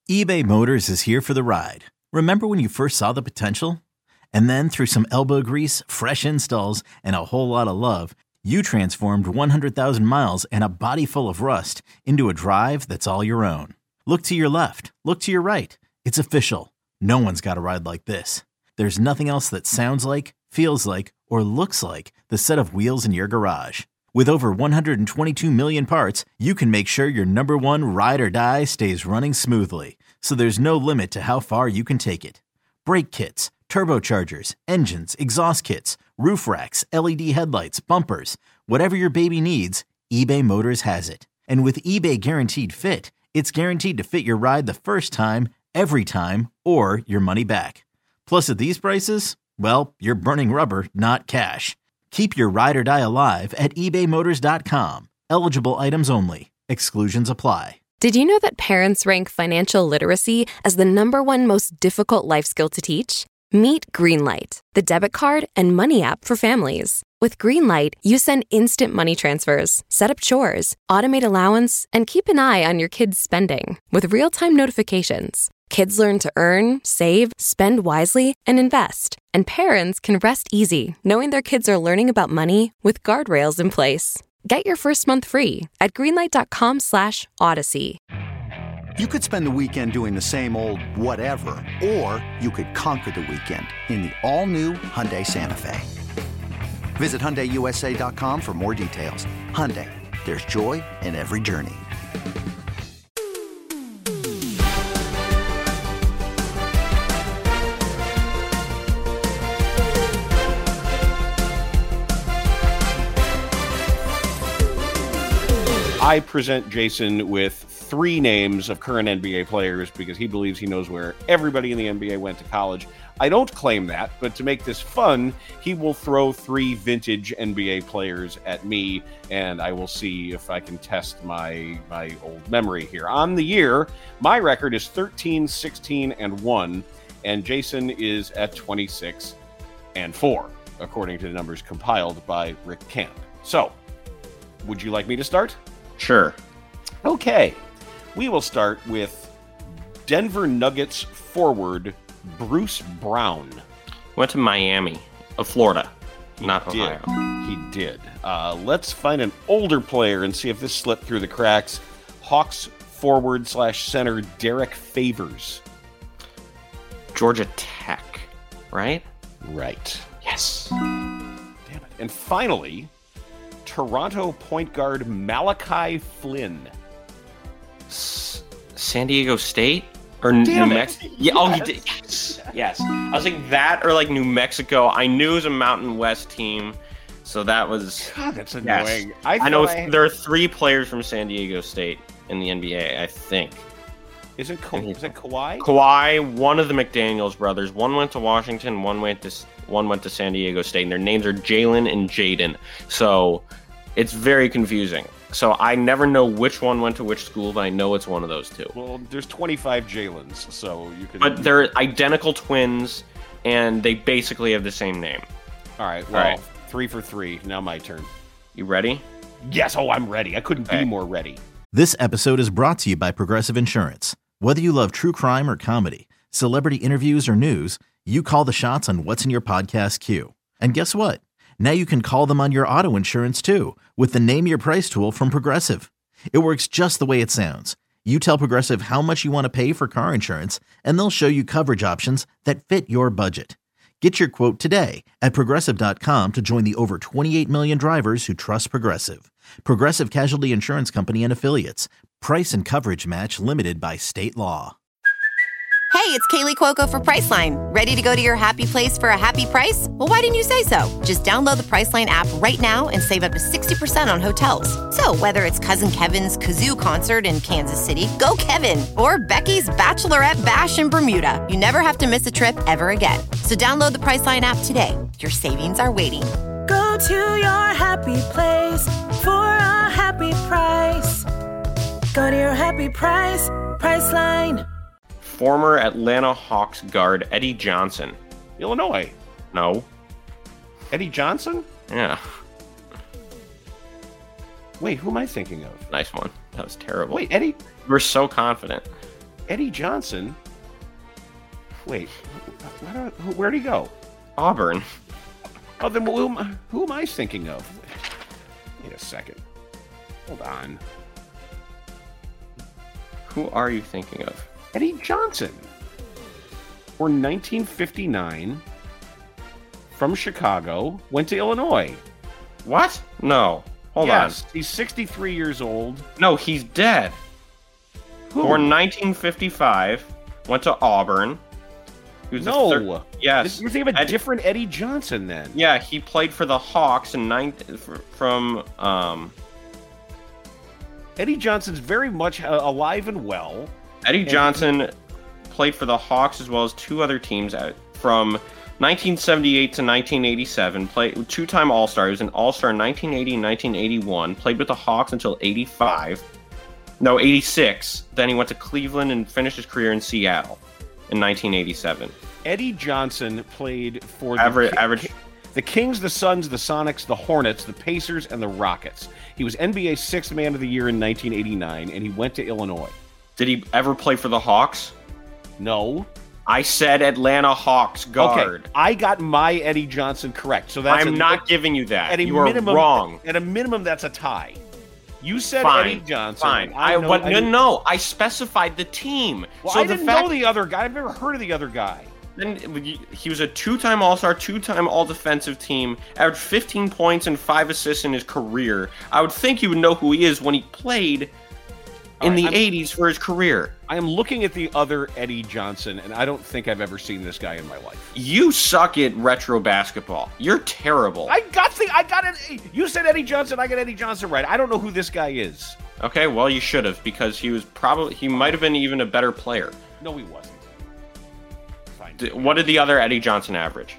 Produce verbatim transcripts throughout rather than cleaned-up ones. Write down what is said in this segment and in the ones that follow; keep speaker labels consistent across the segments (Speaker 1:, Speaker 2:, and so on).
Speaker 1: eBay Motors is here for the ride. Remember when you first saw the potential? And then through some elbow grease, fresh installs, and a whole lot of love, you transformed one hundred thousand miles and a body full of rust into a drive that's all your own. Look to your left. Look to your right. It's official. No one's got a ride like this. There's nothing else that sounds like, feels like, or looks like the set of wheels in your garage. With over one hundred twenty-two million parts, you can make sure your number one ride or die stays running smoothly. So there's no limit to how far you can take it. Brake kits, turbochargers, engines, exhaust kits, roof racks, L E D headlights, bumpers, whatever your baby needs, eBay Motors has it. And with eBay Guaranteed Fit, it's guaranteed to fit your ride the first time, every time, or your money back. Plus at these prices, well, you're burning rubber, not cash. Keep your ride or die alive at ebay motors dot com. Eligible items only. Exclusions apply.
Speaker 2: Did you know that parents rank financial literacy as the number one most difficult life skill to teach? Meet Greenlight, the debit card and money app for families. With Greenlight, you send instant money transfers, set up chores, automate allowance, and keep an eye on your kids' spending with real-time notifications. Kids learn to earn, save, spend wisely, and invest. And parents can rest easy knowing their kids are learning about money with guardrails in place. Get your first month free at greenlight.com slash odyssey.
Speaker 3: You could spend the weekend doing the same old whatever, or you could conquer the weekend in the all-new Hyundai Santa Fe. Visit Hyundai U S A dot com for more details. Hyundai, there's joy in every journey.
Speaker 4: I present Jason with three names of current N B A players because he believes he knows where everybody in the N B A went to college. I don't claim that, but to make this fun, he will throw three vintage N B A players at me, and I will see if I can test my my old memory here. On the year, my record is thirteen, sixteen, and one, and Jason is at twenty-six and four, according to the numbers compiled by Rick Camp. So, would you like me to start?
Speaker 5: Sure.
Speaker 4: Okay. We will start with Denver Nuggets forward Bruce Brown.
Speaker 5: Went to Miami, of Florida,
Speaker 4: He
Speaker 5: not
Speaker 4: did.
Speaker 5: Ohio.
Speaker 4: He did. Uh, let's find an older player and see if this slipped through the cracks. Hawks forward slash center Derek Favors.
Speaker 5: Georgia Tech, right?
Speaker 4: Right.
Speaker 5: Yes.
Speaker 4: Damn it. And finally, Toronto point guard Malachi Flynn.
Speaker 5: S- San Diego State? Or New Mexico? Yeah, oh, he did. Yes. Yes. I was thinking that or like New Mexico. I knew it was a Mountain West team, so that was...
Speaker 4: God, that's
Speaker 5: yes.
Speaker 4: annoying.
Speaker 5: I,
Speaker 4: I
Speaker 5: know
Speaker 4: I...
Speaker 5: there are three players from San Diego State in the N B A, I think.
Speaker 4: Is it, Ka- is it Kawhi?
Speaker 5: Kawhi, one of the McDaniels brothers. One went to Washington, one went to one went to San Diego State, and their names are Jalen and Jaden. So it's very confusing. So I never know which one went to which school, but I know it's one of those two.
Speaker 4: Well, there's twenty-five Jalens, so you can...
Speaker 5: But they're identical twins, and they basically have the same name.
Speaker 4: All right, well,
Speaker 5: All right.
Speaker 4: three for three. Now my turn.
Speaker 5: You ready?
Speaker 4: Yes, oh, I'm ready. I couldn't
Speaker 5: Okay.
Speaker 4: be more ready.
Speaker 1: This episode is brought to you by Progressive Insurance. Whether you love true crime or comedy, celebrity interviews or news, you call the shots on what's in your podcast queue. And guess what? Now you can call them on your auto insurance too with the Name Your Price tool from Progressive. It works just the way it sounds. You tell Progressive how much you want to pay for car insurance, and they'll show you coverage options that fit your budget. Get your quote today at Progressive dot com to join the over twenty-eight million drivers who trust Progressive. Progressive Casualty Insurance Company and Affiliates. Price and coverage match limited by state law.
Speaker 6: Hey, it's Kaylee Cuoco for Priceline. Ready to go to your happy place for a happy price? Well, why didn't you say so? Just download the Priceline app right now and save up to sixty percent on hotels. So whether it's Cousin Kevin's Kazoo Concert in Kansas City, go Kevin, or Becky's Bachelorette Bash in Bermuda, you never have to miss a trip ever again. So download the Priceline app today. Your savings are waiting.
Speaker 7: Go to your happy place for a happy price. Go to your happy price, Priceline.
Speaker 5: Former Atlanta Hawks guard Eddie Johnson.
Speaker 4: Illinois.
Speaker 5: No.
Speaker 4: Eddie Johnson?
Speaker 5: Yeah.
Speaker 4: Wait, who am I thinking of?
Speaker 5: Nice one. That was terrible.
Speaker 4: Wait, Eddie?
Speaker 5: You were so confident.
Speaker 4: Eddie Johnson. Wait, where, where'd he go?
Speaker 5: Auburn.
Speaker 4: Oh, then who am, who am I thinking of? Wait a second. Hold on.
Speaker 5: Who are you thinking of?
Speaker 4: Eddie Johnson. Born nineteen fifty-nine. From Chicago. Went to Illinois.
Speaker 5: What? No. Hold
Speaker 4: yes,
Speaker 5: on.
Speaker 4: He's sixty-three years old.
Speaker 5: No, he's dead.
Speaker 4: Who?
Speaker 5: Born nineteen fifty-five. Went to Auburn. He was
Speaker 4: no.
Speaker 5: Thir- yes.
Speaker 4: You're thinking of a
Speaker 5: Ed-
Speaker 4: different Eddie Johnson then.
Speaker 5: Yeah, he played for the Hawks in nine from um
Speaker 4: Eddie Johnson's very much uh, alive and well.
Speaker 5: Eddie
Speaker 4: and
Speaker 5: Johnson
Speaker 4: he-
Speaker 5: played for the Hawks as well as two other teams out from nineteen seventy-eight to nineteen eighty-seven. Played two-time All-Star. He was an All-Star in nineteen eighty and nineteen eighty-one. Played with the Hawks until eighty-five. No, eighty-six. Then he went to Cleveland and finished his career in Seattle in nineteen eighty-seven.
Speaker 4: Eddie Johnson played for the,
Speaker 5: Average,
Speaker 4: Ki-
Speaker 5: average.
Speaker 4: the Kings, the Suns, the Sonics, the Hornets, the Pacers, and the Rockets. He was N B A Sixth Man of the Year in nineteen eighty-nine, and he went to Illinois.
Speaker 5: Did he ever play for the Hawks?
Speaker 4: No.
Speaker 5: I said Atlanta Hawks guard.
Speaker 4: Okay, I got my Eddie Johnson correct. So that's
Speaker 5: I'm
Speaker 4: a,
Speaker 5: not giving you that.
Speaker 4: At a
Speaker 5: you are
Speaker 4: minimum,
Speaker 5: wrong.
Speaker 4: At a minimum, that's a tie. You said
Speaker 5: Fine.
Speaker 4: Eddie Johnson.
Speaker 5: Fine.
Speaker 4: I,
Speaker 5: I,
Speaker 4: know,
Speaker 5: but
Speaker 4: I
Speaker 5: no,
Speaker 4: didn't-
Speaker 5: no, I specified the team.
Speaker 4: Well,
Speaker 5: so
Speaker 4: I
Speaker 5: the
Speaker 4: didn't
Speaker 5: fact,
Speaker 4: know the other guy. I've never heard of the other guy.
Speaker 5: Then he was a two-time All-Star, two-time All-Defensive Team, averaged fifteen points and five assists in his career. I would think you would know who he is when he played
Speaker 4: All
Speaker 5: in
Speaker 4: right,
Speaker 5: the
Speaker 4: I'm-
Speaker 5: eighties for his career.
Speaker 4: I am looking at the other Eddie Johnson, and I don't think I've ever seen this guy in my life.
Speaker 5: You suck at retro basketball. You're terrible.
Speaker 4: I got the. I got it. You said Eddie Johnson. I got Eddie Johnson right. I don't know who this guy is.
Speaker 5: Okay, well, you should have, because he was probably, he might have been even a better player.
Speaker 4: No, he wasn't. Fine.
Speaker 5: D- What did the other Eddie Johnson average?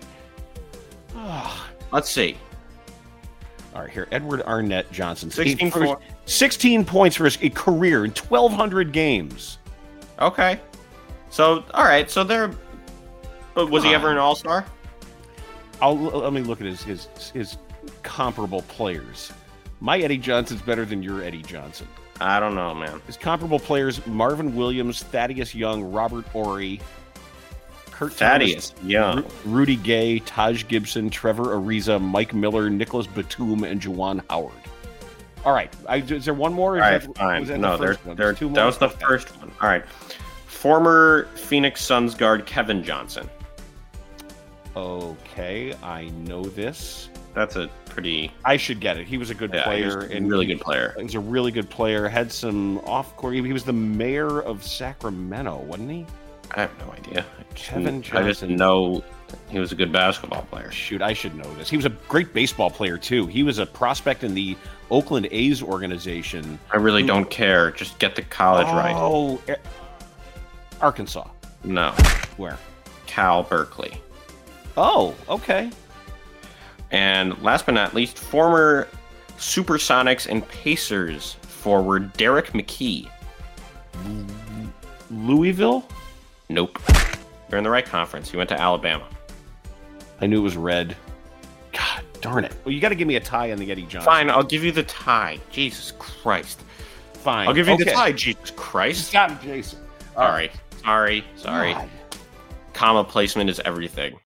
Speaker 5: Let's see.
Speaker 4: All right, here, Edward Arnett Johnson.
Speaker 5: sixteen,
Speaker 4: for his- sixteen points for his career in twelve hundred games.
Speaker 5: Okay. So, all right. So there. But was he ever an All-Star?
Speaker 4: I'll let me look at his his his comparable players. My Eddie Johnson's better than your Eddie Johnson.
Speaker 5: I don't know, man.
Speaker 4: His comparable players: Marvin Williams, Thaddeus Young, Robert Horry, Kurt
Speaker 5: Thaddeus
Speaker 4: Thomas,
Speaker 5: Young.
Speaker 4: Ru- Rudy Gay, Taj Gibson, Trevor Ariza, Mike Miller, Nicholas Batum, and Juwan Howard. All right. I, is there one more? Or
Speaker 5: All
Speaker 4: is
Speaker 5: right,
Speaker 4: that-
Speaker 5: fine.
Speaker 4: was that
Speaker 5: No,
Speaker 4: the
Speaker 5: there,
Speaker 4: first one?
Speaker 5: there,
Speaker 4: There's two
Speaker 5: that
Speaker 4: more?
Speaker 5: was the
Speaker 4: Okay.
Speaker 5: first one. All right. Former Phoenix Suns guard Kevin Johnson.
Speaker 4: Okay, I know this.
Speaker 5: That's a pretty
Speaker 4: I should get it. He was a good
Speaker 5: yeah, he
Speaker 4: player.
Speaker 5: was a
Speaker 4: and
Speaker 5: really
Speaker 4: he-
Speaker 5: good player.
Speaker 4: He was a really good player. Had some off-court. He was the mayor of Sacramento, wasn't he?
Speaker 5: I have no idea. I just,
Speaker 4: Kevin
Speaker 5: I just
Speaker 4: Johnson.
Speaker 5: know he was a good basketball player.
Speaker 4: Shoot, I should know this. He was a great baseball player too. He was a prospect in the Oakland A's organization.
Speaker 5: I really don't care. Just get the college right.
Speaker 4: Oh, eh, Arkansas.
Speaker 5: No.
Speaker 4: Where?
Speaker 5: Cal Berkeley.
Speaker 4: Oh, okay.
Speaker 5: And last but not least, former Supersonics and Pacers forward Derek McKee.
Speaker 4: Louisville?
Speaker 5: Nope. You're in the right conference. You went to Alabama.
Speaker 4: I knew it was red. God darn it. Well, you got to give me a tie on the Eddie Johnson.
Speaker 5: Fine, I'll give you the tie. Jesus Christ.
Speaker 4: Fine.
Speaker 5: I'll give you the
Speaker 4: Okay.
Speaker 5: tie. Jesus Christ.
Speaker 4: Got it, Jason.
Speaker 5: Sorry. Sorry. Sorry.
Speaker 4: God.
Speaker 5: Comma placement is everything.